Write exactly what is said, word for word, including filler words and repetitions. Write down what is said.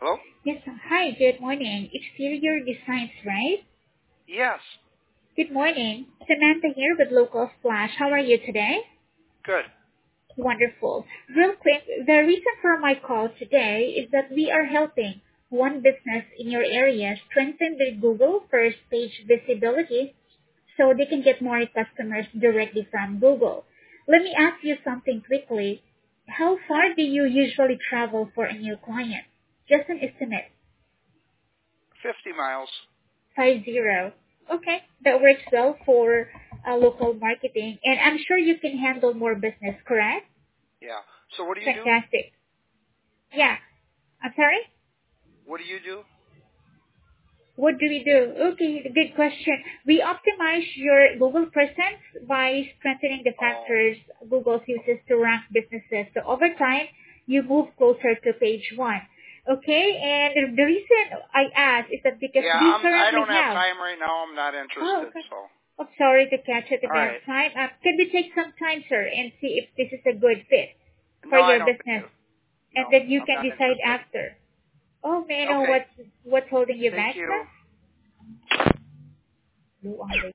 Hello? Yes. Hi, good morning. Exterior Designs, right? Yes. Good morning. Samantha here with Local Splash. How are you today? Good. Wonderful. Real quick, the reason for my call today is that we are helping one business in your area strengthen their Google first page visibility so they can get more customers directly from Google. Let me ask you something quickly. How far do you usually travel for a new client? Just an estimate. fifty miles. Five zero. Okay, that works well for uh, local marketing, and I'm sure you can handle more business, correct? Yeah. So what do you do? Fantastic. Yeah. I'm sorry? What do you do? What do we do? Okay, good question. We optimize your Google presence by strengthening the Oh. factors Google uses to rank businesses. So over time, you move closer to page one. Okay, and the reason I ask is that because Yeah, we I'm I currently don't have have. time right now. I'm not Oh, interested, okay. so. I'm sorry to catch at a All bad right. time. Uh, can we take some time, sir, and see if this is a good fit No, for I your don't think business, so. and No, then you I'm can not decide interested. after. Oh, may I know Okay. what's what's holding you Thank back, you. sir? Luang